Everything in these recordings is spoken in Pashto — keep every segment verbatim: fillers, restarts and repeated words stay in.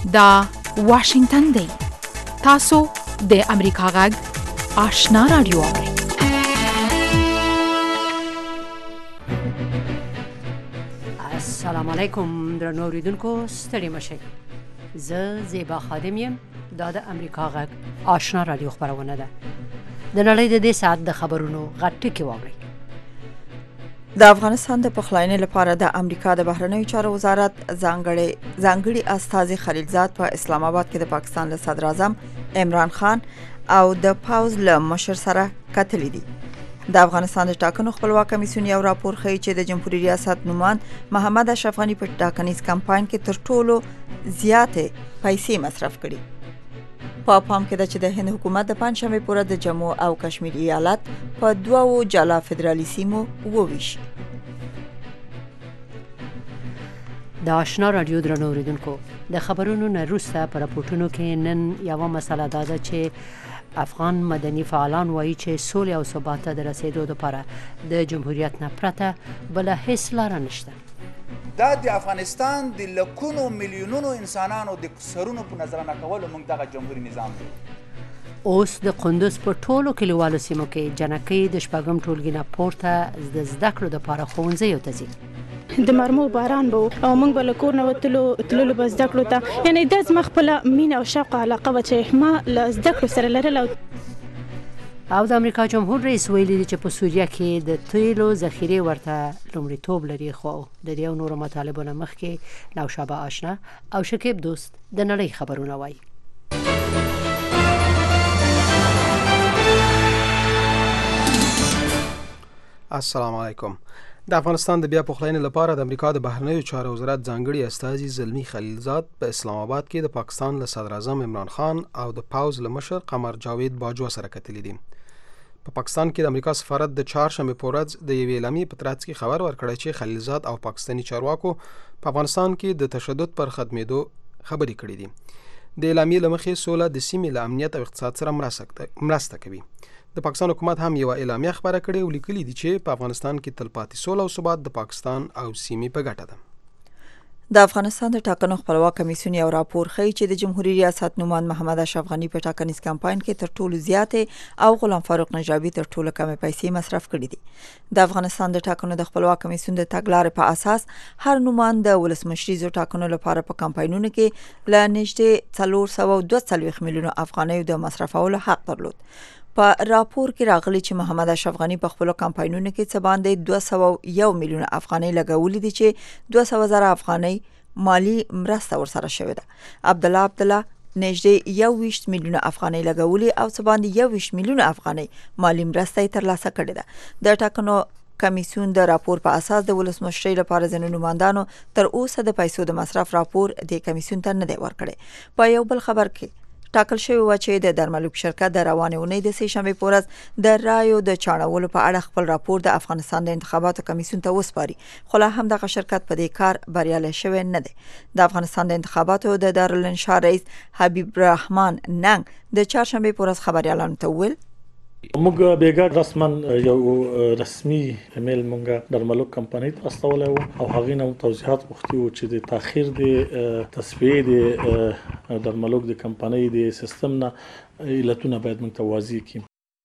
دا واشنگتن دی. تاسو د امریکا غږ آشنا رادیو اورئ. السلام علیکم درنو اوریدونکو، ستړي مشئ. زه زیبا خادم یم. دا د امریکا غږ آشنا رادیو خبرونه ده. د نړۍ د دې ساعت د خبرونو غټ ټکی واورئ. د افغانستان د پخلاینې لپاره د امریکا د بهرنیو چارو وزارت ځانګړي ځانګړي استازي خلیلزاد په اسلام آباد کې د پاکستان له صدر اعظم عمران خان او د پاوز له مشر سره کتلې دي. د افغانستان د ټاکنو خپلواک کمیسیون یو راپور ښیي چې د جمهوریت ریاست نومان محمد اشرف غني په ټاکنیز کمپاین کې تر ټولو زیاتې پیسې مصرف کړي. په پام کې ده چې د هند حکومت د پنځشنبې پورې د جموں او کشمیر ایالت په دوو جلا فدرالي سیمو وویشي. د آشنا رادیو درنو اوریدونکو، د خبرونو نه وروسته په راپورټونو کې نن یوه مسله دا ده چې افغان مدني فعالان وایي چې سولې او ثبات ته د رسیدو لپاره د جمهوریت نه پرته بله هیڅ لاره نشته. دا د افغانستان د لکونو میلیونونو انسانانو د سرونو په نظرانه کولو موږ دغه جمهوریت نظام دی. اوس د قندوز په ټولو کلیوالو سیمو کې جنکۍ د شپږم ټولګي نه پورته د زده کړو لپاره ښوونځیو ته ځي. د مرمو باران به او موږ به له کور نه وتلو تللو به زده کړو ته، یعنې دا زما خپله مینه او شوق او علاقه وه چې ما له زده کړو سره لرله. او د امریکا جمهور رئیس ویلي دی چې په سوریه کې د تیلو ذخیرې ورته لومړیتوب لري. خو د دې او نورو مطالبو نه مخکې نوشابه آشنا او شکیب دوست د نړۍ خبرونه وایي. السلام علیکم. د افغانستان د بیا پخلاینې لپاره د امریکا د بهرنیو چارو وزارت ځانګړي استازي زلمی خلیلزاد په اسلام آباد کې د پاکستان له صدر اعظم عمران خان او د پاوز له مشر قمر جاوید باجوا سره کتلي دي. په پاکستان کې د امریکا سفارت د چهارشنبې په ورځ د یوې اعلامیې په ترڅ کې خبر ورکړی چې خلیلزاد او پاکستاني چارواکو په افغانستان کې د تشدد پر ختمېدو خبرې کړې دي. د اعلامیې له مخې سوله د سیمې له امنیت او اقتصاد سره مرسته کوي. د پاکستان حکومت هم یو اعلامیه خبره کړې او لیکلي دي چې په افغانستان کې تلپاتې سوله او ثبات د پاکستان او سیمې په ګټه ده. د افغانستان د ټاکنو خپلواک کمیسیون یو راپور ښیي چې د جمهوریت ریاست نومان محمد اشرف غني په ټاکنیز کمپاین کې تر ټولو زیاتې او غلام فاروق نجابي تر ټولو کمې پیسې مصرف کړي دي. د افغانستان د ټاکنو د خپلواک کمیسیون د تګلارې په اساس هر نومان د ولسمشریزو ټاکنو لپاره په کمپاینونو کې له نږدې څلور سوه او دوه څلوېښت میلیونو افغانیو د مصرفولو حق درلود. په راپور کې راغلي چې محمد اشرف غني په خپلو کمپاینونو کې څه باندې دوه سوه او یو میلیونه افغانۍ لګولې دي چې دوه سوه زره افغانۍ مالی مرسته ورسره شوې ده. عبدالله عبدالله نږدې یو ویشت میلیونه افغانۍ لګولې او څه باندې یو ویشت میلیونه افغانۍ مالی مرسته یې ترلاسه کړې ده. د ټاکنو کمیسیون د راپور په اساس د ولسمشرۍ لپاره ځینو نوماندانو تر اوسه د پیسو د مصرف راپور د کمیسیون ته نه دی ورکړی. په یو بل خبر کې ټاکل شوی و چې د درملوک شرکت د روانې اونۍ د سې شنبې په ورځ د رایو د چاڼولو په اړه خپل راپور د افغانستان د انتخاباتو کمیسیون ته وسپاري، خو لا هم دغه شرکت په دې کار بریالی شوی نه دی. د افغانستان د انتخاباتو د دارالانشا رئیس حبیب الرحمن ننګ د چهارشنبې په ورځ خبریالانو ته وویل موږ بیګا رسما یو رسمي ایمیل موږ درملوک کمپنۍ ته استولای وو او هغه نو توضیحات غوښتي وو چې د تاخير د تصفیه د درملوک د کمپنۍ د سیستم نه علتونه باید موږ ته واضح کړي.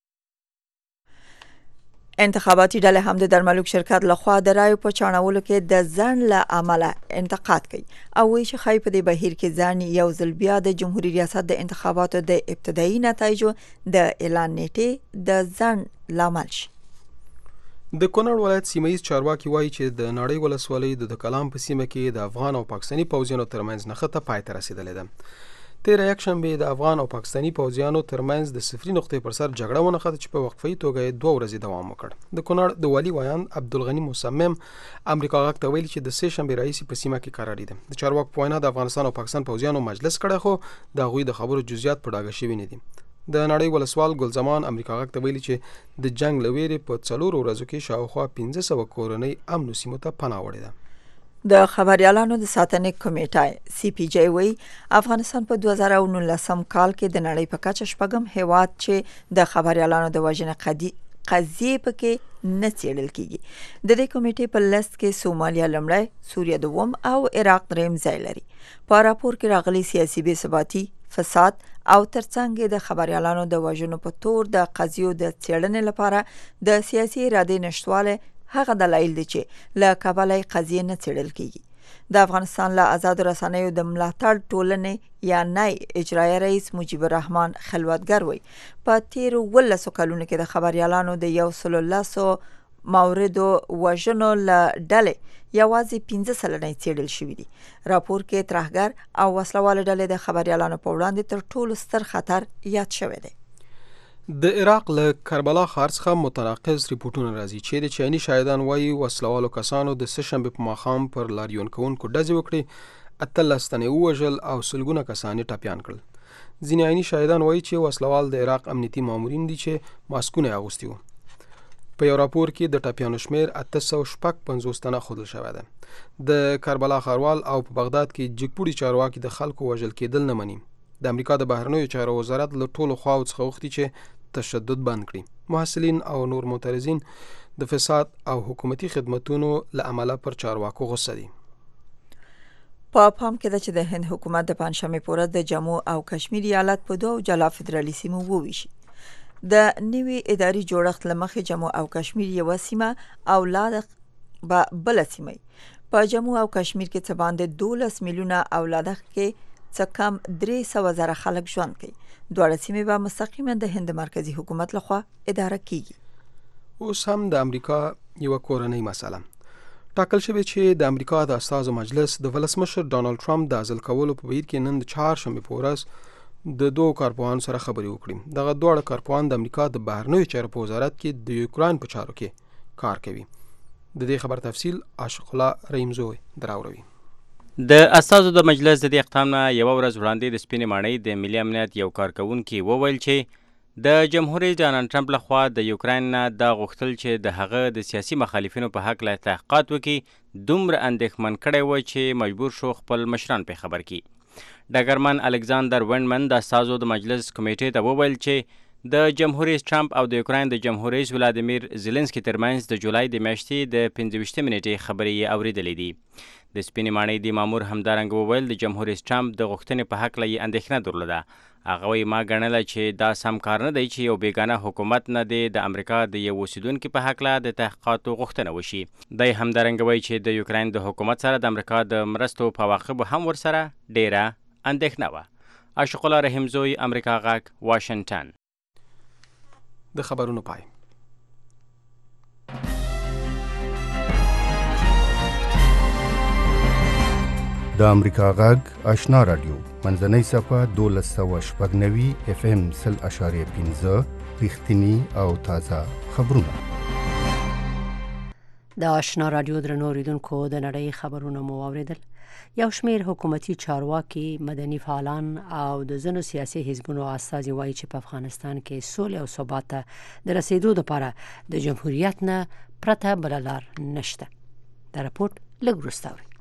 انتخاباتي ډلې هم د درملوک شرکت لخوا د رایو په چاڼولو کې د ځنډ له امله انتقاد کوي او وایي چې ښایي په دې بهیر کې ځان یو ځل بیا د جمهوریت ریاست د انتخاباتو د ابتدایي نتایجو د اعلان نیټې د ځنډ لامل شي. د کونړ ولایت سیمه ییز چارواکي وایي چې د نړۍ ولسوالۍ د کلام په سیمه کې د افغان او پاکستاني پوځیانو ترمنځ نښته پای ته رسیدلې ده. تیره یکشنبه د افغان او پاکستاني پوځیانو ترمنځ د صفري نقطې پر سر جګړه ونښته چې په وقفه‌ای توګه دوه ورځې دوام وکړ. د کونړ د والي ویان عبدالغني مصمم امریکا غږ ته ویلي چې د سې شنبې راهیسې په سیمه کې قراري ده. د چارواکو په وینا د افغانستان او پاکستان پوځیانو مجلس کړی خو د هغوی د خبرو جزئیات په ډاګه شوي نه دي. د نړۍ ولسوال ګلزمان امریکا غږ ته ویلي چې د جنگ له ویرې په څلورو ورځو کې شاوخوا پنځه سوه کورنۍ امنو سیمو ته پناه وړې ده. د خبريالانو د ساتنې کمیټه سی پی جی وی افغانستان په دوه زره نولسم کال کې د نړۍ په کچه شپږم هیواد چې د خبريالانو د وژنې قضیې پکې نه څېړل کیږي. د دې کمیټې په لست کې سومالیا لومړی، سوریه دوم او عراق دریم ځای لري. په راپور کې راغلي سیاسي بې ثباتي، فساد او ترڅنګ د خبريالانو د وژنو په تور د قضیو د څېړنې لپاره د سیاسي ارادې نشټواله هغه دلایل دي چې له کابل قضیې نه څېړل کیږي. د افغانستان له آزاد رسنیو د ملاتړ ټولنې یا نای اجرایي رئیس مجیب الرحمن خلوتګر وایي په تیر ولسو کلونو کې د خبريالانو د یو سل لسو موردو وژنو له ډلې یوازې پنځه سلنه څېړل شوي دي. راپور کې ترهګر او وسلواله ډلې د خبريالانو په وړاندې تر ټولو ستر خطر یاد شوی دی. د عراق له کربلا ښار څخه متناقض ریپورتونه راځي چې د چیني شاهدان وایي وسلوالو کسانو د سهشنبې په ماښام پر لاریون کوونکو ډزې وکړې، اتلس تنې ووژل او سلګونه کسان یې ټپیان کړل. ځینې عیني شاهدان وایي چې وسلوال د عراق امنیتي مامورین دي چې ماسکونه یې اغوستي وو. په یو راپور کې د ټپیانو شمیر اته سوه شپږ پنځوس تنه ښودل شوی دی. د کربلا ښاروال او په بغداد کې جګپوړي چارواکي د خلکو وژل کېدل نه مني. د امریکا د بهرنیو چارو وزارت له ټولو خواو څخه غوښتي چې تشدد بند کړي. محصلین او نور معترضین د فساد او حکومتي خدمتونو له امله پر چارواکو غصه دي. په پام کې ده چې د هند حکومت د پنځشنبې په ورځ د جموں او کشمیر ایالت په دوه جلا فدرالي سیمو وویشي. د نوي اداري جوړښت له مخې جموں او کشمیر یوه سیمه او لادخ به بله سیمه. په جموں او کشمیر کې څه باندې دولس میلیونه او لادخ کې څه کم درې سوه زره خلک ژوند کوي. دواړه سیمې به مستقیما د هند مرکزی حکومت لخوا اداره کیږي. اوس هم د امریکا یو کورنۍ مسله ټاکل شوې چې د امریکا د استازو مجلس د ولسمشر ډانلډ ټرمپ د عزل کولو په بهیر کې نن د چهارشنبې په ورځ د دوه کارپوهانو سره خبرې وکړي. دغه دواړه کارپوهان د امریکا د بهرنیو چارو په وزارت کې د یوکراین په چارو کې کار کوي. د دې خبر تفصیل عاشق الله رحیمزوی دراوروي. د استازو د مجلس د دې اقدام نه یوه ورځ وړاندې د سپینې ماڼۍ د ملي امنیت یو کارکوونکي وویل چې د جمهور رئیس ډانلډ ټرمپ لخوا د یوکراین نه دا غوښتل چې د هغه د سیاسي مخالفینو په هکله تحقیقات وکړي دومره اندېښمن کړی و چې مجبور شو خپل مشران پرې خبر کړي. ډګرمن الکساندر وینډمن د استازو د مجلس کمیټې ته وویل چې د جمهور رئیس ټرمپ او د یوکراین د جمهور رئیس ولادیمیر زیلنسکي ترمنځ د جولای د میاشتې د پنځه ویشتمې نیټې خبرې یې اورېدلې دي. د سپینې ماڼۍ د مامور همدارنګه وویل د جمهور رئیس ټرمپ د غوښتنې په هکله یې اندېښنه درلوده. هغه وایي ما ګڼله چې دا سم کار نه دی چې یو بیګانه حکومت نه دی د امریکا د یو اوسیدونکي په هکله د تحقیقاتو غوښتنه وشي. دی همدارنګه وایي چې د یوکراین د حکومت سره د امریکا د مرستو په عواقبو هم ورسره ډیره اندېښنه وه. عاشق الله رحیمزوی، امریکا غږ، واشنګټن. د خبرونو پای. د امریکا غږ آشنا رادیو منځنۍ صفحه دولس سوه شپږ نوي اف ام سل اشاریه پنځه رښتیني او تازه خبرونه. د آشنا رادیو درنو اوریدونکو د نړۍ خبرونه مو واوریدل. یو شمیر حکومتي چارواکي، مدني فعالان او د ځینو سیاسي حزبونو استازي وایي چې په افغانستان کې سولې او ثبات ته د رسیدو لپاره د جمهوریت نه پرته بله لار نشته. دا راپورټ لږ وروسته اورئ.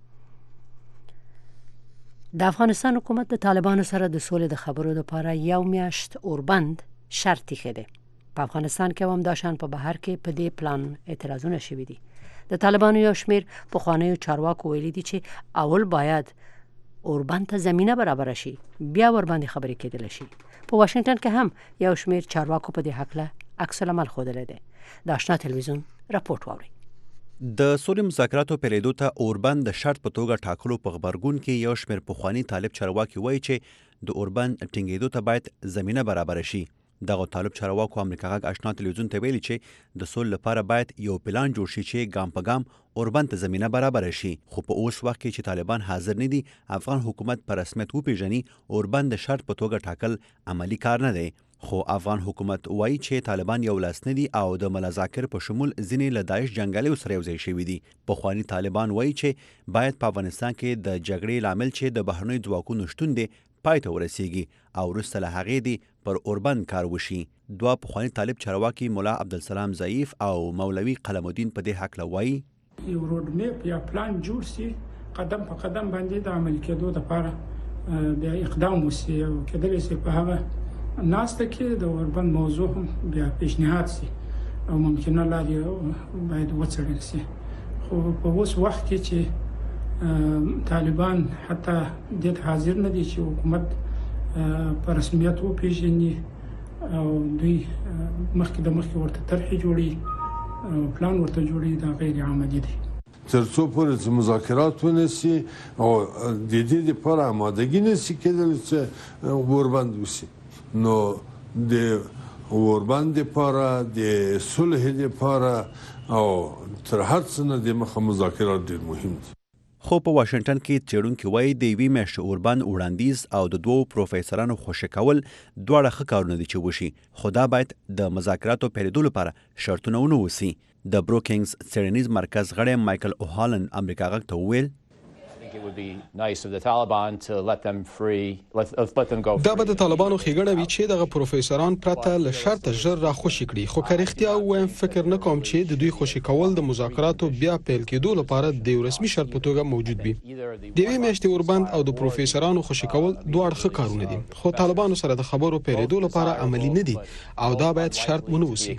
د افغانستان حکومت د طالبانو سره د سولې د خبرو لپاره یو میاشت اوربند شرط ایښی دی. په افغانستان کې هم داشان په بهر کې په دې پلان اعتراضونه شوي دي. د طالبانو یو شمیر پخوانیو چارواکو ویلي دي چې اول باید اوربند ته زمینه برابره شي، بیا ورباندې خبرې کېدلی شي. په واشنګټن کې هم یو شمیر چارواکو په دې هکله عکس العمل ښودلی دی. د آشنا تلویزیون راپورټ واورئ. د سولې مذاکراتو پیلېدو ته اوربند د شرط په توګه ټاکلو په غبرګون کې یو شمېر پخواني طالب چارواکي وایي چې د اوربند ټینګېدو ته باید زمینه برابره شي. دغه طالب چارواکو امریکا غږ آشنا تلویزیون ته ویلي چې د سولې لپاره باید یو پلان جوړ شي چې ګام په ګام اوربند ته زمینه برابره شي. خو په اوس وخت کې چې طالبان حاضر نه دي، افغان حکومت په رسمیت وپیژني اوربند د شرط په توګه ټاکل عملی کار نه دی. خو افغان حکومت وایي چې طالبان یو لاس نه دي او د ملا ذاکر په شمول ځینې له داعش جنګیالیو سره یوځای شوي دي. پخواني طالبان وایي چې باید په افغانستان کې د جګړې لامل چې د بهرنیو ځواکونو شتون دی پای ته ورسیږي او وروسته له هغې دی پر اوربند کار وشي. دوه پخواني طالب چارواکي ملا عبدالسلام ضعیف او مولوي قلم الدین په دې هکله وایي یو روډ میپ یا پلان جوړ شي، قدم په قدم باندې د عملي کېدو لپاره بیا اقدام وشي او کېدلی شي په هغه ناسته کې د اوربند موضوع هم بیا پیشنهاد شي. او ممکنه لارې باید وڅېړل شي. خو په اوس وخت کې چې طالبان حتی دې حاضر نه دي چې حکومت په رسمیت وپېژني او دوی مخکې د مخکې ورته طرحې جوړي او پلان ورته جوړي، دا غیر عملي دي. تر څو پورې چې مذاکرات ونشي او د دې لپاره آمادګي نشي کېدلی چې اوربند وشي، نو د اوربند لپاره د صلح لپاره او تر هر څه نه د مخه مذاکرات ډېر مهم دي. خو په واشنگټن کې څېړونکي وایي د یوې میاشتې اوربند وړاندیز او د دوو پروفیسورانو خوشي کول دواړه ښه کارونه دي چې وشي، خو دا باید د مذاکراتو پیلېدو لپاره شرطونه ونه وسي. د بروکینګز څېړنیز مرکز غړی مایکل اوهالن امریکا غږ ته وویل دا به د طالبانو ښېګڼه وي چې دغه پروفیسوران پرته له شرطه ژر را خوشي کړي، خو که رښتیا ووایم فکر نه کوم چې د دوی خوشي کول د مذاکراتو بیا پیل کېدو لپاره د یو رسمي شرط په توګه موجود وي. د یوې میاشتې اوربند او د پروفیسورانو خوشي کول دواړه ښه کارونه دي، خو طالبانو سره د خبرو پیلېدو لپاره عملي نه دي او دا باید شرط ونه وسي.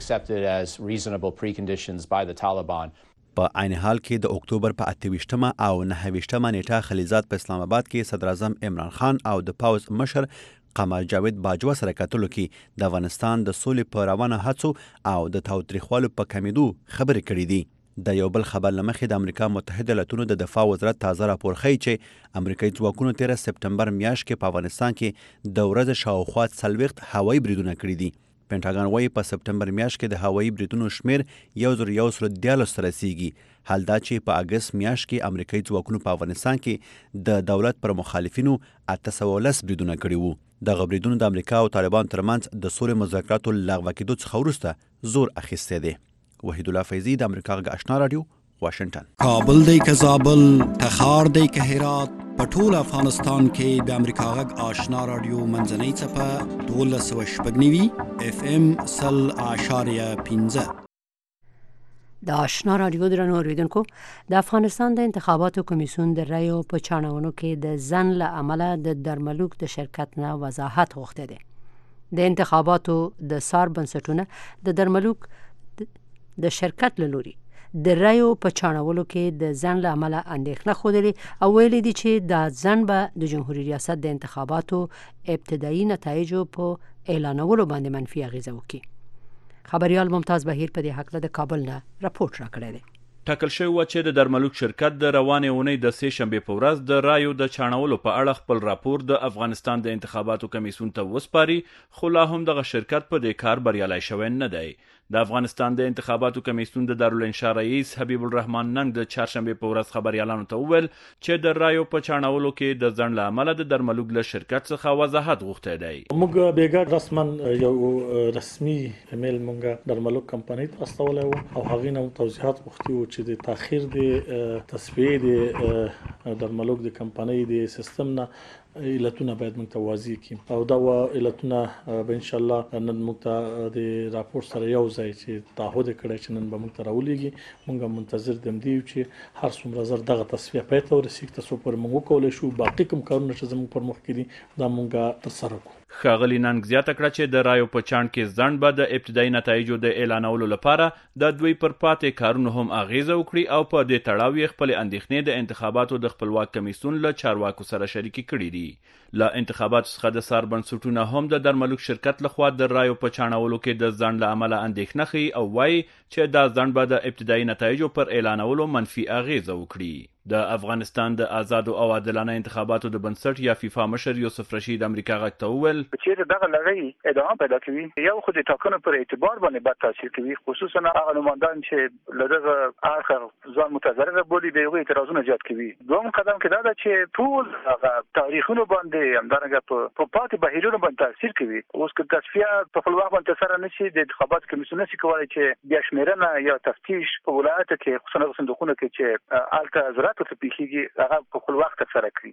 په عین حال کې د اکتوبر په اته ویشتمه او نهه ویشتمه نیټه خلیزات په اسلام آباد کې صدر اعظم عمران خان او د پاوز مشر قمر جاوید باجوا سره کتلو کې د افغانستان د سولې په روانه هڅو او د تاوتریخوالو په کمیدو خبرې کړې دي. د یو بل خبر لمخې د امریکا متحده ایالاتونو د دفاع وزارت تازه راپور ښیي چې امریکایي ځواکونو تیره سپتمبر میاشت کې په افغانستان کې د ورځې شاوخوا څلوېښت هوایي بریدونه کړي دي. پینټاګان وایي په سپتمبر میاشت کې د هوایي بریدونو شمیر یو زر یو سل دیارلس ته رسیږي، حال دا چې په اګست میاشت کې امریکایي ځواکونو په افغانستان کې د دولت پر مخالفینو اته سوه لس بریدونه کړي وو. دغه بریدونو د امریکا او طالبانو ترمنځ د سولې مذاکراتو لغوه کېدو څخه وروسته زور اخیستی دی. وحید الله فیضي د امریکا غږ آشنا راډیو، واشنگټن. کابل دی که زابل، تخار دی که هرات، په ټول افغانستان کې د امریکا غږ آشنا راډیو منځنۍ څپه دولس سوه شپږ نوي اف ام سل اعشاریه پنځه. د آشنا راډیو درنو اوریدونکو، د افغانستان د انتخاباتو کمیسیون د رایو په چاڼونو کې د ځنډ له امله د درملوک د شرکت نه وضاحت غوښتی دی. د انتخاباتو د سار بنسټونه د درملوک د شرکت له لوري د رایو په چاڼولو کې د ځنډ له امله اندېښنه ښودلې او ویلي دي چې دا ځنډ به د جمهوري ریاست د انتخاباتو ابتدایي نتایجو په اعلانولو باندې منفي اغیزه وکړي. خبریال ممتاز بهیر په دې هکله د کابل نه راپورټ راکړی دی. ټاکل شوی و چې د درملوک شرکت د روانې اونۍ د سې شنبې په ورځ د رایو د چاڼولو په اړه خپل راپور د افغانستان د انتخاباتو کمیسیون ته وسپاري، خو لا هم دغه شرکت په دې کار بریالی شوی نه دی. د افغانستان د انتخاباتو کمیسیون د دارالانشا رئیس حبیب الرحمن ننګ د چهارشنبې په ورځ خبریالانو ته وویل چې د رایو په چاڼولو کې د ځنډ له امله د درملوک له شرکت څخه وضاحت غوښتی دی. موږ بیګا رسمن یو رسمي ایمیل موږ درملوک کمپنۍ ته استولی وو او هغې نه توضیحات غوښتي وو چې د تاخیر د تصفیې د درملوک د کمپنۍ د سیستم نه علتونه باید موږ ته واضح کړي او دا علتونه به ان شاء الله نن موږ ته د راپور سره یو ځای چې تعهد کړی چې نن به موږ ته راولېږي. موږ منتظر د همدې یو چې هر څومره زر دغه تصفیه پای ته ورسېږي تر څو پورې موږ وکولی شو باقي کوم کارونه چې زموږ پر مخ کې دي دا موږ ترسره کړو. ښاغلي ننګ زیاته کړه چې د رایو په چاڼ کې ځنډ به د ابتدایي نتایجو د اعلانولو لپاره د دوی پر پاتې کارونو هم اغیزه وکړي او په دې تړاو یې خپلې اندېښنې د انتخاباتو د خپلواک کمیسیون له چارواکو سره شریکې کړي دي. له انتخاباتو څخه د سار بنسټونه هم د درملوک شرکت لخوا د رایو په چاڼولو کې د ځنډ له امله اندېښنه ښیي او وایي چې دا ځنډ به د ابتدایي نتایجو پر اعلانولو منفي اغیزه وکړي. د افغانستان د آزادو او عادلانه انتخاباتو د بنسټ یا فیفا مشر یوسف رشید امریکا غږ ته وویل چې دغه لړۍ ادامه پیدا کوي یو خو د ټاکنو پر اعتبار باندې بد تاثیر کوي، خصوصا هغه نمایندان چې له دغه اړخه ځان متضرر بولي د هغوی اعتراضونه زیات کوي. دوم قدم کې دا ده چې ټول هغه تاریخونه باندې همدارنګه په پاتې بهیرونو باندې تاثیر کوي. اوس که تصفیه په خپل وخت باندې سره نشي د انتخاباتو کمیسیون نشي کولی چې بیا شمیرنه یا تفتیش په ولایت کې خصوصا صندوقونو کې چې الته ته پیښیږي هغه په خپل وخت سره کړی.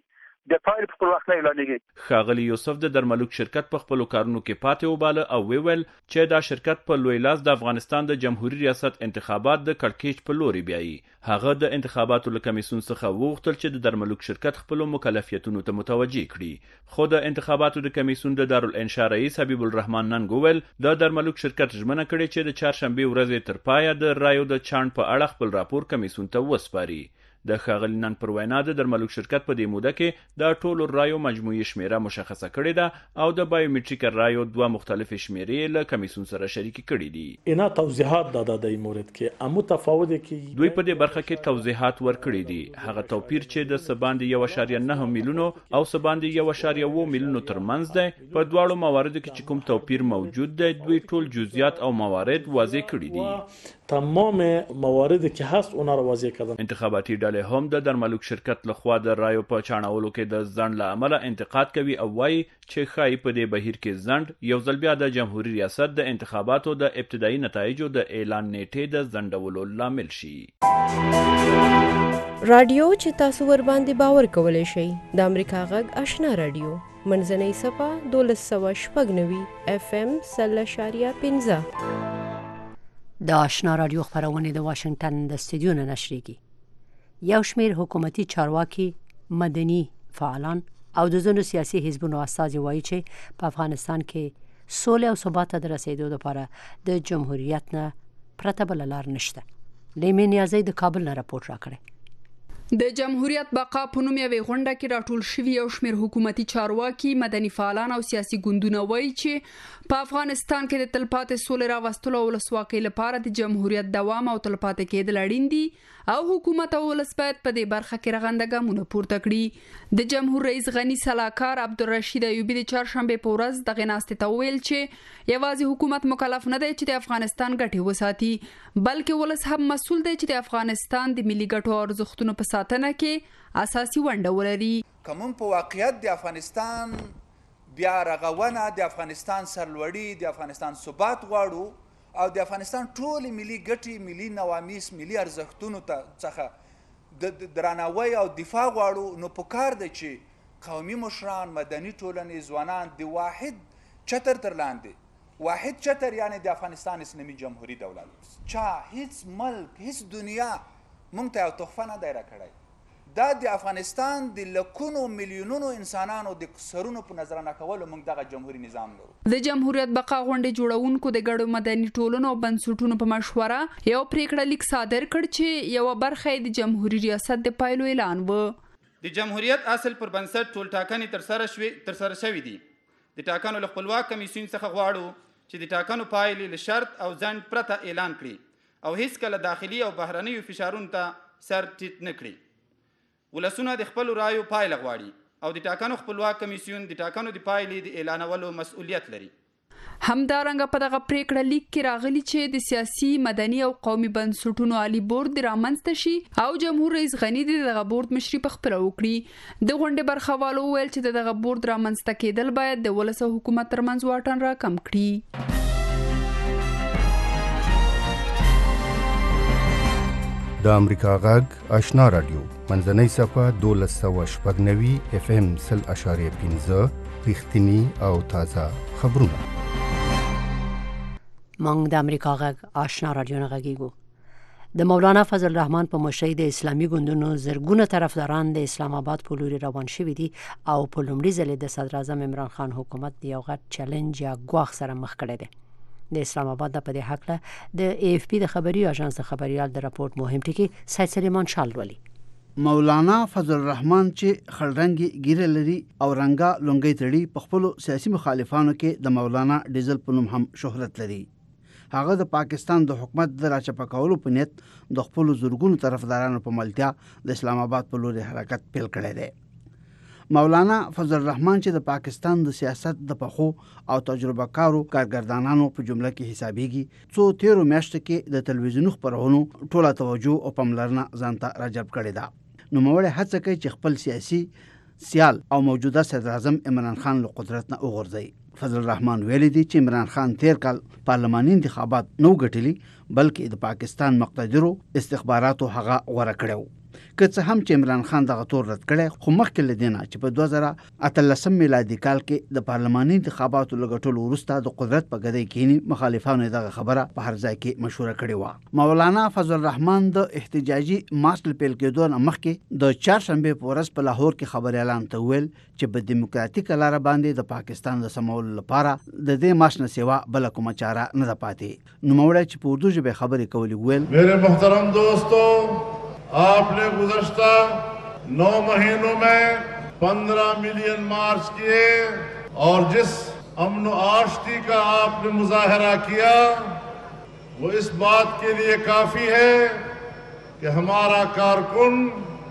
د پایل په وخت نه اعلانېږي. ښاغلي یوسف د درملوک شرکت په خپلو کارونو کې پاتې وباله او ویل چې دا شرکت په لوی لاس د افغانستان د جمهوریت ریاست انتخابات د کړکېچ په لوري بیایي. هغه د انتخاباتو له کمیسیون څخه وغوښتل چې د درملوک شرکت خپلو مکلفیتونو ته متوجه کړي، خو د انتخاباتو د کمیسیون د دارالانشا رئیس حبیب الرحمن ننګ وویل د درملوک شرکت ژمنه کړې چې د چهارشنبې ورځې تر پایه د رایو د چاڼ په اړه خپل راپور کمیسیون ته وسپاري. د ښاغلي ننګ پر وینا د درملوک شرکت په دې موده کې د ټولو رایو مجموعي شمیره مشخصه کړې ده او د بایومټریک رایو دوه مختلفې شمیرې له کمیسیون سره شریک کړي دي. اینا توضیحات د دې مورد کې امو تفاوت کې دوی په دې برخه کې توضیحات ورکړي دي. هغه توپیر چې د سباندې یو اشاریه نه میلیونو او سباندې یو اشاریه و میلیونو ترمنځ دی، په دواړو مواردو کې چې کوم توپیر موجود دی دوی ټول جزئیات او موارد واضح کړي دي. تمام موارد کې هست اون را واضح کړل. انتخاباتي ډلې هم د درملوک شرکت لخوا د رایو په چاڼولو کې د ځنډ له امله انتقاد کوي او وایي چې ښایي په دې بهیر کې ځنډ یو ځل بیا د جمهوریت ریاست د انتخاباتو د ابتدایي نتایجو د اعلان نیټې د ځنډولو لامل شي. رادیو چې تاسو ور باندې باور کولای شئ د امریکا غږ آشنا رادیو منځنۍ صفه دولس سوه شپږ نوي اف ام سل اشاریه پنځه. د آشنا رادیو خبرونه د واشنگټن د استودیو نه نشریږي. یو شمیر حکومتي چارواکي، مدني فعالان او د ځینو سیاسي حزبونو استازي وایي چې په افغانستان کې سولې او ثبات ته د رسیدو لپاره د جمهوریت نه پرته بل لار نشته. لیمې نیازی د کابل نه راپور راکړی. د جمهوریت بقا په نوم یوې غونډه کې راټول شوي یو شمیر حکومتي چارواکي، مدني فعالان او سیاسي ګوندونه وایي چې په افغانستان کې د تلپاتې سولې راوستلو او ولسواکۍ لپاره د جمهوریت دوام او تلپاتې کېدل اړین دي او حکومت او ولس باید په دې برخه کې رغنده ګامونه پورته کړي. د جمهور رئیس غنی سلاکار عبدالرشید ایوبی د چهارشنبې په ورځ دغه ناستې ته وویل چې یوازې حکومت مکلف نه دی چې د افغانستان ګټې وساتي، بلکې ولس هم مسؤل دی چې د افغانستان د ملي ګټو او ارزښتونو په ساتنه کې اساسي ونډه ولري. کوم په واقعیت د افغانستان بیا رغونه، د افغانستان سرلوړي، د افغانستان ثبات غواړو او د افغانستان ټول ملي ګټې، ملي نوامیس، ملي ارزښتونو څخه د درناوی او دفاع غواړو، نو پکار دی چې قومي مشران، مدني ټولنې، ځوانان د واحد چتر تر لاندې، واحد چتر یعنی د افغانستان اسلامي جمهوریت دولت، چا هیڅ ملک، هیڅ دنیا مونږ ته یو تحفه نه دی راکړی. دا د افغانستان د لکونو میلیونونو انسانانو د سرونو په نظرانه کولو موږ دغه جمهوریت نظام لرو. د جمهوریت بقا غونډې جوړونکو د ګډو مدني ټولنو او بنسټونو په مشوره یو پریکړه لیک صادر کړ چې یو برخه د جمهوریت ریاست د پایلو اعلان و. د جمهوریت اصل پر بنسټ ټول ټاکنې تر سره شوي تر سره شوي دي. د ټاکنو له خپلواک کمیسیون څخه غواړو چې د ټاکنو پایلې له شرط او ځنډ پرته اعلان کړي او هیڅ کله داخلي او بهرنیو فشارونو ته سر ټیټ نه کړي. ولسونه د خپل رایو پایله غواړي او د ټاکنو خپلواک کمیسیون د ټاکنو د پایلې د اعلانولو مسؤلیت لري. همدارنګه په دغه پریکړه لیک کې راغلي چې د سیاسي، مدني او قومي بنسټونو عالی بورډ رامنځته شي او جمهور رئیس غنی د دغه بورډ مشري په خپل وکړي. د غونډې برخوالو ویل چې دغه بورډ رامنځته کېدل باید د ولس او حکومت ترمنځ واټن راکم کړي. د امریکا غږ آشنا رادیو منځنۍ صفه دولس سوه شپږ نوي اف ام سل اشاریه پنځه رښتینی او تازه خبرونه. موږ د امریکا غږ آشنا رادیو نه غږیږو. د مولانا فضل الرحمن په مشرۍ د اسلامي ګوندونو زرګونه طرفداران د اسلام آباد په لوري روان شوي دي او په لومړي ځل د صدر اعظم عمران خان حکومت د یو غټ چیلنج یا ګواښ سره مخ کړی دی. د اسلام آباد په دې حق له د ای اف پی د خبري اژانس د خبريال د راپورټ مهم ټکی سید سلیمان شال ولي. مولانا فضل الرحمن چې خړرنګي ګیره لري او رنګا لونګي تړي په خپل سیاسي مخالفانو کې د مولانا ډیزل په نوم هم شهرت لري. هغه د پاکستان د حکومت د راچپه کولو په نیت د خپل زورګونو طرفدارانو په ملتیا د اسلام آباد په لوري حرکت پیل کړی دی. مولانا فضل الرحمن چې د پاکستان د سیاست د پخو او تجربه کارو کارګردانانو په جمله کې حسابيږي، څو تیرو میاشتو کې د تلویزیوني خبرونو ټوله توجه او پاملرنه ځانته راجلب کړې ده. نو موږ هڅه کوي چې خپل سیاسي سیال او موجوده صدر اعظم عمران خان له قدرت نه وغورځي. فضل الرحمن ویلي دي چې عمران خان تیر کال پارلماني انتخابات نو ګټلي بلکې د پاکستان مقتدرو استخباراتو هغه غوړه کړو. که څه هم چې عمران خان دغه تور رد کړی خو مخکې له دې نه چې په دوه زره اتلسم میلادي کال کې د پارلماني انتخاباتو له ګټلو وروسته د قدرت په ګدۍ کینی مخالفانو دغه خبره په هر ځای کې مشوره کړې وه. مولانا فضل الرحمن د احتجاجي مارچ له پیل کېدو نه مخکې د چهارشنبې په ورځ په لاهور کې خبري اعلان ته وویل چې په دیموکراتیک لاره باندې د پاکستان د سمولو لپاره د دې مارچ نه سوا بله کومه چاره نه ده پاتې. نوموړی چې په اردو ژبې خبرې کولې وویل میرے محترم دوستو آپ نے گزشتہ نو مہینوں میں پندرہ ملین مارچ کیے اور جس امن و آشتی کا آپ نے مظاہرہ کیا وہ اس بات کے لیے کافی ہے کہ ہمارا کارکن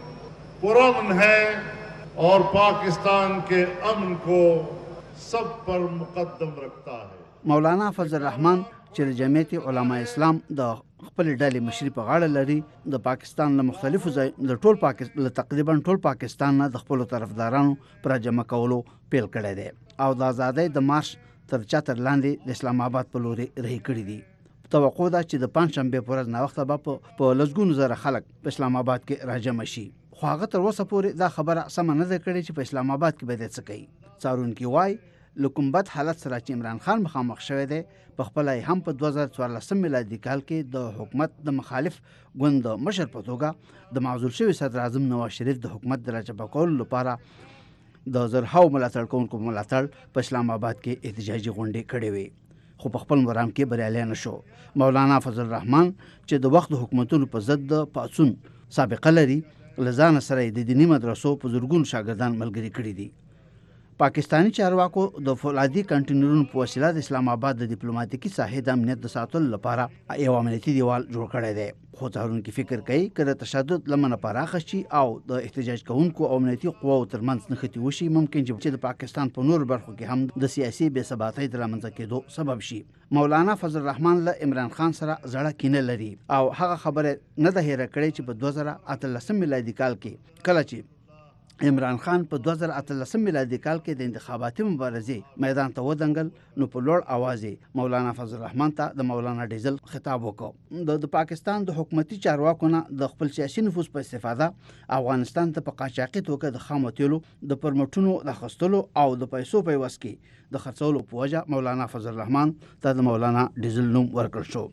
پرامن ہے اور پاکستان کے امن کو سب پر مقدم رکھتا ہے. مولانا فضل الرحمن چې د جمعیت علماء اسلام د خپل ډلې مشري په غاړه لري د پاکستان له مختلفو ځای د ټول پاکستان تقریبا ټول پاکستان نه د خپل طرفدارانو پر جمع کولو پیل کړی دی او د ازادۍ د مارش تر چتر لاندې د اسلام آباد په لوري رهي کړی دي. توقع ده چې د پنځشنبې په ورځ ناوخته به په لسګونو زره خلک په اسلام آباد کې راجمع شي خو هغه تر اوسه پورې دا خبره سمه نه ده کړې چې په اسلام آباد کې به دې څه کوي. څارونکي وایي له کوم بد حالت سره چې عمران خان مخامخ شوی دی په خپله یې هم په دوه زره څوارلسم میلادي کال کې د حکومت د مخالف ګوند د مشر په توګه د معزول شوي صدر اعظم نواز شریف د حکومت د راچپه کولو لپاره د زرهاو ملاتړ کوونکو ملاتړ په اسلام آباد کې احتجاجي غونډې کړې وې خو په خپل مرام کې بریالی نه شو. مولانا فضل الرحمن چې د وخت حکومتونو په ضد د پاڅون سابقه لري له ځانه سره یې د دیني مدرسو په زرګونو شاګردان ملګري کړي دي. پاکستانی چارواکو د فولادي کنټینرونو په وسیله د اسلام آباد د ډیپلوماټیکي ساحې د امنیت د ساتلو لپاره یو امنیتي دیوال جوړ کړی دی خو څارونکي فکر کوي که د تشدد لمنه پراخه شي او د احتجاج کوونکو او امنیتي قواو ترمنځ نښتې وشي ممکن چې د پاکستان په نورو برخو کې هم د سیاسي بې ثباتۍ د رامنځته کېدو سبب شي. مولانا فضل الرحمن له عمران خان سره زړه کینه لري او هغه خبره نه ده هېره کړې چې په دوه زره اتلسم میلادي کال کې کله چې عمران خان په دوه زره اتلسم میلادي کال کې د انتخاباتي مبارزې میدان ته ودنګل نو په لوړ اواز مولانا فضل الرحمن ته د مولانا ډیزل خطاب وکړ. د پاکستان د حکومتي چارواکو نه د خپل سیاسي نفوذ په استفاده افغانستان ته په قاچاقي توګه د خامو تیلو د پرمټونو د اخیستلو او د پیسو په عوض کې د خرڅولو په وجه مولانا فضل الرحمن ته د مولانا ډیزل نوم ورکړل شو.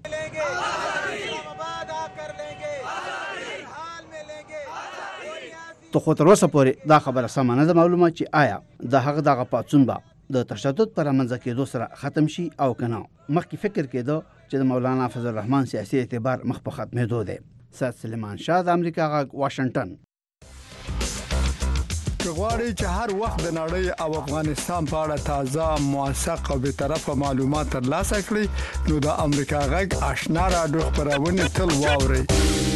ته خو تر اوسه پورې دا خبره سمه نه ده معلومه چې آیا د هغه دغه پاڅون به د تشدد پر رامنځته کېدو سره ختم شي او که نه. مخکې فکر کېده چې د مولانا فضل الرحمن سیاسي اعتبار مخ په ختمېدو دی. سید سلیمان شاه د امریکا غږ واشنګټن. که غواړئ چې هر وخت د نړۍ او افغانستان په اړه تازه موثق او بېطرفه معلومات ترلاسه کړئ نو د امریکا غږ آشنا راډیو خپرونې تل واورئ.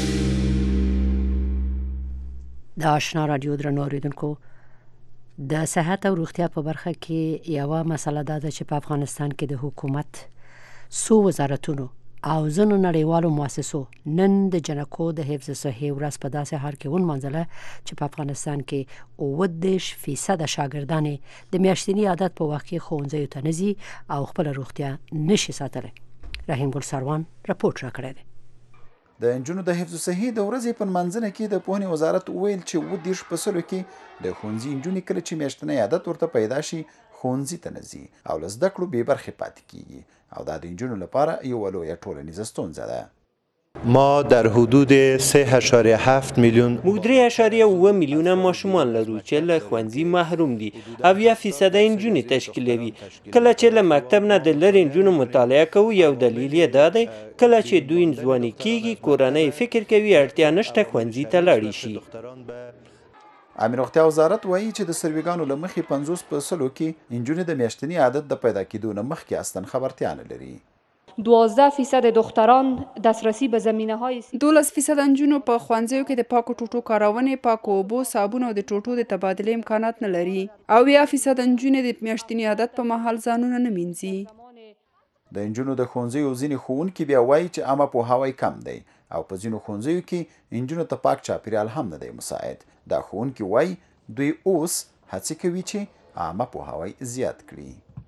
د آشنا رادیو درنو اوریدونکو د صحت او روغتیا په برخه کې یوه مسله دا ده چې په افغانستان کې د حکومت څو وزارتونو او ځینو نړیوالو مؤسسو نن د جنکو د حفظ صحي ورځ په داسې حال کې ونمانځله چې په افغانستان کې اووه دېرش فیصده شاګردانې د میاشتني عادت په وخت کې ښوونځیو ته نه ځي او خپله روغتیا نشي ساتلی. رحیم ګل سروان راپورټ راکړی دی. د انجونو د حفظ صحي د ورځې په منځنه کې د پوهنې وزارت وویل چې اووه دېرش په سلو کې د ښوونځي انجونې کله چې میاشتنی عادت ورته پیدا شي ښوونځي ته نه ځي او له زده کړو بې برخې پاتې کیږي او دا د انجونو لپاره یوه لویه ټولنیزه ستونزه ده. ما در حدود سه اشاریه هفت میلیون موږ درې اشاریه اوه میلیونه ماشومان لرو چې له ښوونځي محروم دي او اویا فیصده نجونې تشکیلوي. کله چې له مکتب نه د لرې نجونو مطالعه کوو یو دلیل یې دا دی کله چې دوی ځواني کیږي کورنۍ فکر کوي اړتیا نشته ښوونځي ته لاړې شي. عامه روغتیا وزارت وایي چې د سرویګانو له مخې پنځوس په سلو کې نجونې د میاشتني عادت د پیدا کېدو نه مخکې اصلا خبرتیا نه لري. دوازده فیصد دختران دسترسی به زمینه های دولس فیصد انجونو په ښوونځیو کې د پاکو ټوټو کارونې پاکو اوبو صابون او د ټوټو د تبادلې امکانات نه لري او اویا فیصد انجونې د میاشتني عادت په مهال ځانونه نه مینځي. د انجونو د ښوونځیو ځینې ښوونکي بیا وایي چې عامه پوهاوی کم دی او په ځینو ښوونځیو کې انجونو ته پاک چاپیریال هم نه دی مساعد. دا ښوونکي وایي دوی اوس هڅې کوي چې عامه پوهاوی زیات کړي.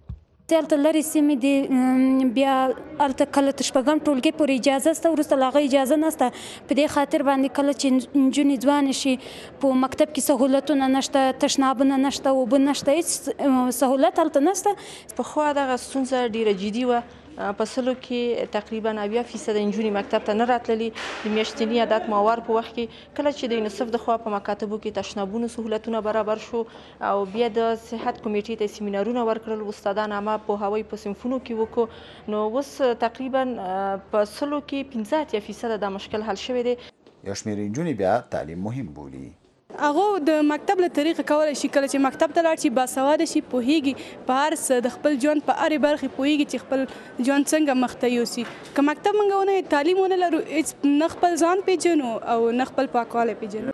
تلته لري سیمې دي بیا الته کله تر شپږم ټولګي پورې اجازه سته وروسته له هغه اجازه نشته په دې خاطر باندې کله چې نجونې ځوانې شي په مکتب کې سهولتونه نشته تشنابونه نشته اوبه نشته هېڅ سهولت هلته نشته پخوا دغه ستونزه ډېره جدي وه په سلو کې تقریبا اویا فیصد نجونې مکتب ته نه راتللي د میاشتني عادت ماور په وخت کې کله چې د یونیسف د خوا په مکاتبو کې تشنابونو سهولتونه برابر شو او بیا د صحت کمیټې ته سیمینارونه ورکړل استادان عامه پوهاوی په صنفونو کې وکړو نو اوس تقریبا په سلو کې پنځه اتیا فیصد دا مشکل حل شوی دی یو شمېر نجونې بیا تعلیم مهم بولي هغه د مکتب له طریقې کولی شي کله چې مکتب ته لاړ شي باسواده شي پوهیږي په هر څه د خپل ژوند په هرې برخې پوهیږي چې خپل ژوند څنګه مخته یوسي که مکتب موږ ونه تعلیم ونه لرو هېڅ نه خپل ځان پیژنو او نه خپل پاکوالی پیژنو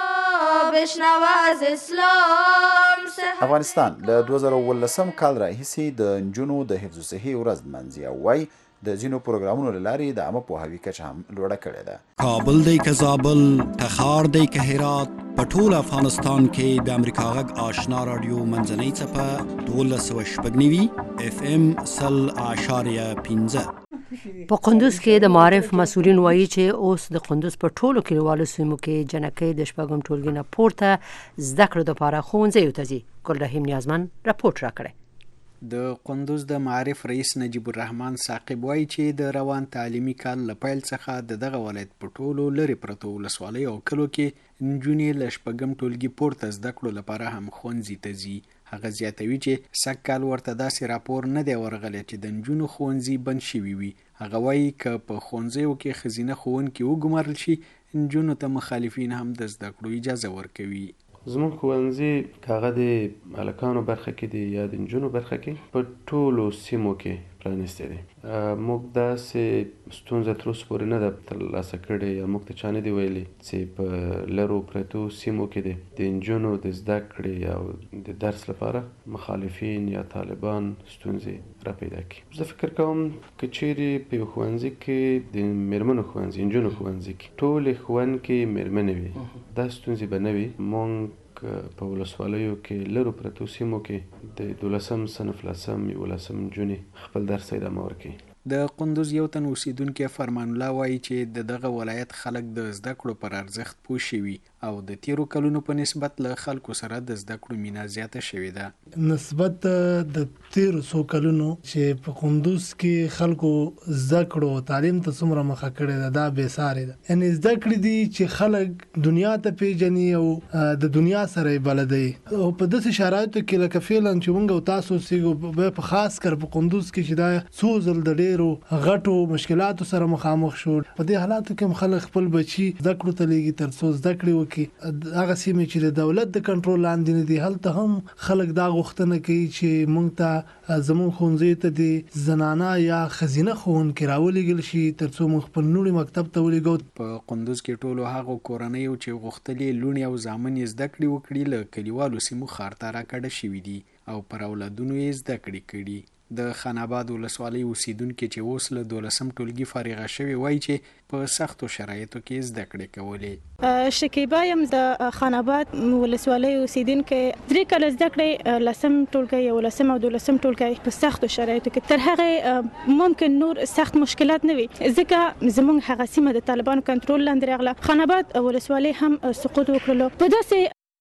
افغانستان له دوه زره اوولسم کال راهیسې د نجونو د حفظ الصحې ورځ لمانځي او وایي د ځینو پروګرامونو له لارې د عامه پوهاوي کچه هم لوړه کړې ده کابل دی که زابل تخار دی که هرات په ټول افغانستان کې د امریکا غږ آشنا رادیو منځنۍ څپه دولس سوه شپږ نوي اف ام سل اعشاریه پنځه په قندوز کې د معارف مسؤلین وایي چې اوس د قندوز په ټولو کلیوالو سیمو کې جنکۍ د شپږم ټولګي نه پورته زده کړو دپاره ښوونځیو ته ځي ګلرحیم نیازمن راپورټ راکړی د قندوز د معارف رئیس نجیب الرحمن ثاقب وایي چې د روان تعلیمي کال له پیل څخه د دغه ولایت په ټولو لرې پرتو ولسوالیو او کلو کې نجونې له شپږم ټولګي پورته زده کړو لپاره هم ښوونځي ته ځي هغه زیاتوي چې سږ کال ورته داسې راپور نه دی ورغلی چې د نجونو ښوونځي بند شوي وي هغه وایي که په ښوونځیو کې ښځینه ښوونکي وګمارل شي نجونو ته مخالفین هم د زده کړو اجازه ورکوي زموږ ښوونځي که هغه د هلکانو برخه کې دی یا د نجونو برخه کې په ټولو سیمو کې پرانیستی دی موږ داسې ستونزه تر اوسه پورې نه ده ترلاسه کړې یا موږ ته چا نه دي ویلي چې په لرو پرتو سیمو کې دی د نجونو د زده کړې او د درس لپاره مخالفین یا طالبان ستونزې را پیدا کړي زه فکر کوم که چیرې په یو ښوونځي کې د میرمنو ښوونځي نجونو ښوونځي کې ټولې ښوونکې میرمنې وي دا ستونزې به نه وي موږ په ولسوالیو کې لرو پرتو سیمو کې د دولسم صنف لسم یولسم نجونې خپل درس ادامه ورکوي د قندوز یو تن اوسیدونکی فرمان الله وایي چې د دغه ولایت خلک د زده کړو پر ارزښت پوه شوي او د تیرو کلونو په نسبت له خلکو سره د زده کړو مینه زیاته شوې ده نسبت د تیرو څو کلونو چې په قندوز کې خلکو زده کړو تعلیم ته څومره مخه کړې ده دا بې سارې ده یعنې زده کړې دي چې خلک دنیا ته پیژني او د دنیا سره یې بلدوي او په داسې شرایطو کې لکه فعلا چې موږ او تاسو اوسېږو په خاص کر په قندوز کې چې دا څو ځل د ډېرو غټو مشکلاتو سره مخامخ شو په دې حالاتو کې هم خلک خپل بچي زده کړو ته لېږي تر څو زده کړې وکړي هغه سیمې چې د دولت د کنټرول لاندې نه دي هلته هم خلک دا غوښتنه کوي چې موږ ته زموږ ښوونځیو ته د زنانه یا ښځینه ښوونکي راولېږل شي تر څو موږ خپل لوڼې مکتب ته ولېږو په قندوز کې ټولو هغو کورنیو چې غوښتلې لوڼې او زامن یې زده کړې وکړي له کلیوالو سیمو ښار ته راکډه شوي دي او پر اولادونو یې زده کړې کړي د خان آباد ولسوالۍ اوسیدونکي چې اوس له دولسم ټولګي فارغه شوي وایي چې په سختو شرایطو کې زده کړې کولې شکیبا یم د خان آباد ولسوالۍ اوسیدونکي درې کاله زده کړې لسم ټولګي یولسم او دولسم ټولګي په سختو شرایطو کې تر هغه ممکن نور سخت مشکلات نه وي ځکه زموږ هغه سیمه د طالبانو کنټرول لاندې راغله خان آباد ولسوالۍ هم سقوط وکړلو په داسې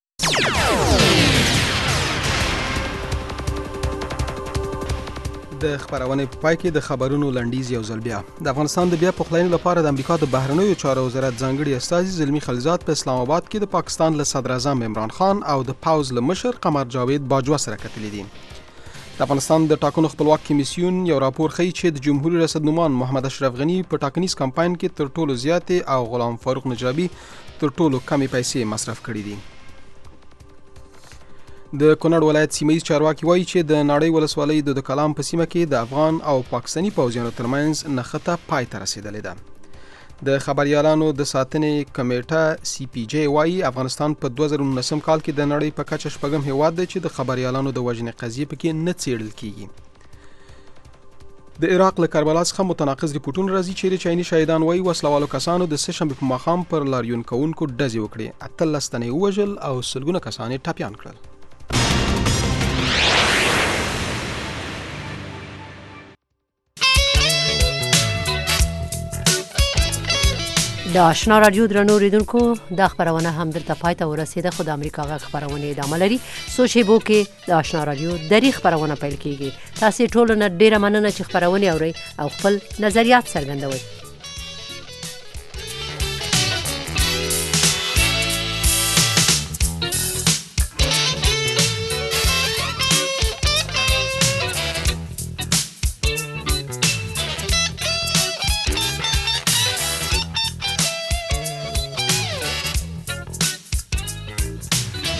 د خبرونې په پای کې د خبرونو لنډیز یو ځل بیا د افغانستان د بیا پخلاینې لپاره د امریکا د بهرنیو چارو وزارت ځانګړي استازي زلمی خلیلزاد په اسلام آباد کې د پاکستان له صدر اعظم عمران خان او د پاوز له مشر قمر جاوید باجوه سره کتلي دي د افغانستان د ټاکنو خپلواک کمیسیون یو راپور ښیي چې د جمهوریت ریاست نومان محمد اشرف غنی په ټاکنیز کمپاین کې تر ټولو زیاتې او غلام فاروق نجابي تر ټولو کمې پیسې مصرف کړي دي د کونړ ولایت سیمه‌یز چارواکي وایي چې د ناړۍ ولسوالۍ د کلام په سیمه کې د افغان او پاکستاني پوځیانو ترمنځ نښته پای ته رسیدلې ده د خبريالانو د ساتنې کمیټه سی پی جی وایي افغانستان په دوه زره نولسم کال کې د نړۍ په کچه شپږم هیواد دی چې د خبريالانو د وژنې قضیې پکې نه څېړل کیږي د عراق له کربلا څخه متناقض ریپورتونه راځي چې چایني شهیدان وایي وسلوالو کسانو د سه شنبې په ماښام پر لاریون کوونکو ډزې وکړې اتلس تنې ووژل او سلګونه کسان یې ټپیان کړل د آشنا رادیو درنو اوریدونکو د خبرونه هم دلته پای ته ورسیده. خو د امریکا غږ خبرونه ادامه لري. سو شیبو کې د آشنا رادیو درې خبرونه پیل کیږي. تاسو ټول نه ډیره مننه چې خبرونه اورئ او خپل نظریات څرګندوئ.